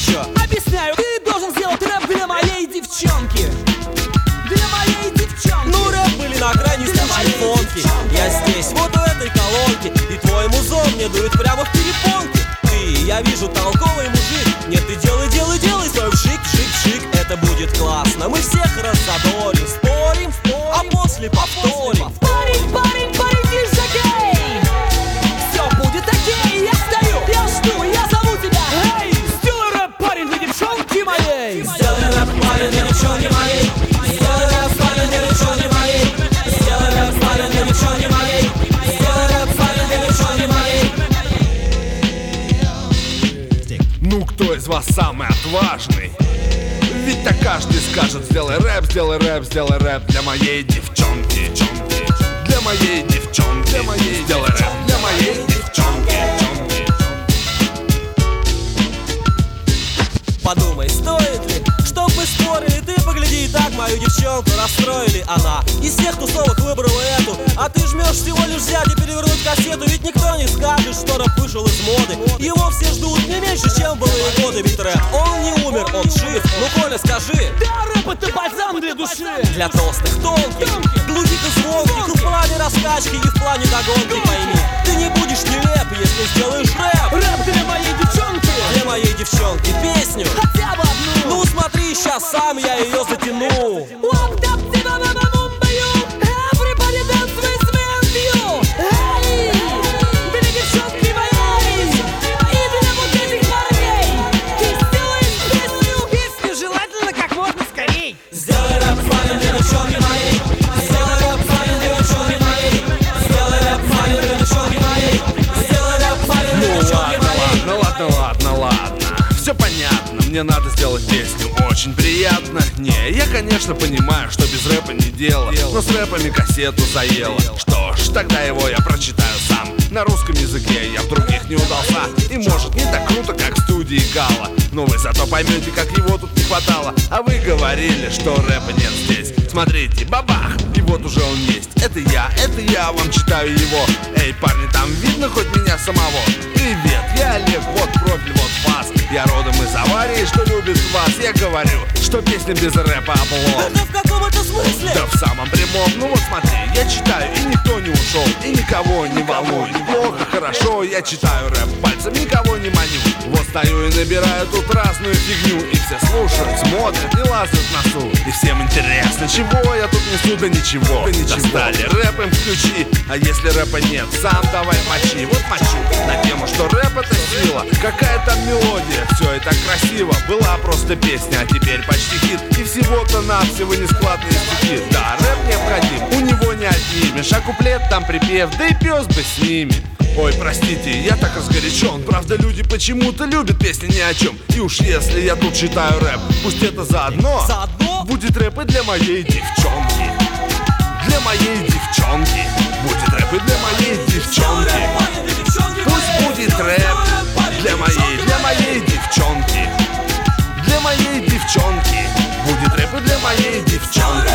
чё? Объясняю, ты должен сделать рэп для моей девчонки. Для моей девчонки. Ну рэп были на крайний случай фонки. Я здесь, вот в этой колонке, и твой музон мне дует прямо в перепонки. Ты, я вижу, толковый мужик. Нет, ты делай, делай, делай свой вшик, вшик, вшик. Это будет классно, мы всех раззадорим. Спорим, а после повторим. Парень, парень, парень, дизжокей. Все будет окей, я стою, я жду, я зову тебя. Эй, сделай рэп, парень, для девчонки моей. Сделай рэп, парень, для девчонки моей. Сделай рэп, парень, для девчонки моей. Сделай рэп, парень, для девчонки моей. Сделай рэп, парень, для девчонки моей. Ну кто из вас самый отважный? Ведь так каждый скажет: сделай рэп, сделай рэп, сделай рэп для моей девчонки. Для моей девчонки. Для моей сделай рэп для моей девчонки. Подумай, стоит ли, чтоб мы спорили? Ты погляди, и так мою девчонку расстроили. Она из всех тусовок выбрала эту, а ты жмешь всего лишь взять и перевернуть кассету. Ведь никто не скажет, что рэп вышел из моды. Его все ждут не меньше, чем былые годы. Ведь рэп, он не умер, он жив. Ну, Коля, скажи. Да, рэп это бальзам для души. Для толстых, тонких, глухих и звонких. И в плане раскачки, и в плане догонки. Пойми, ты не будешь нелеп, если сделаешь рэп. Рэп для моей девчонки. Для моей девчонки песню. Хотя бы одну. Ну смотри, сейчас сам я ее затяну. Walked up to the Mumbai. Everybody dance with me and you. Эй, для девчонки моей и для вот этих парней. Ты сделаешь песню желательно как можно скорей. Сделай рэп, парень, для девчонки моей. Сделай рэп, парень, для девчонки моей. Сделай рэп, парень, для девчонки моей. Сделай рэп, парень, для девчонки моей. Ладно. Все понятно, мне надо сделать песню очень приятно. Не, я, конечно, понимаю, что без рэпа не дело, но с рэпами кассету заело. Что ж, тогда его я прочитаю сам. На русском языке я в других не удался. И может не так круто, как в студии Гала, но вы зато поймете, как его тут не хватало. А вы говорили, что рэпа нет здесь. Смотрите, бабах, и вот уже он есть. Это я вам читаю его. Эй, парни, там видно хоть меня самого? Привет, я Олег, вот профиль, вот фас. Я родом из аварии, что любит вас. Я говорю, что песня без рэпа облом. Это в каком это смысле? Да в самом прямом. Ну вот смотри, я читаю, и никто не ушел, и никого не волнует. Плохо, хорошо, я читаю рэп, пальцем никого не маню. Вот стою и набираю тут разную фигню, и все слушают, смотрят и лазят в носу. И всем интересно, чего я тут несу, да ничего. Достали рэп им включи, а если рэпа нет, сам давай мочи. Вот мочу на тему, что рэп это сила. Какая там мелодия, все это красиво. Была просто песня, а теперь почти хит. И всего-то навсего нескладные стихи. Да, рэп необходим, у него не отнимешь. А куплет там припев, да и пес бы с ними. Ой, простите, я так разгорячен. Правда, люди почему-то любят песни ни о чем. И уж если я тут читаю рэп, пусть это заодно будет рэп и для моей девчонки. Для моей девчонки будет рэп и для моей девчонки. Пусть будет рэп для моей девчонки. Для моей девчонки будет рэп и для моей девчонки.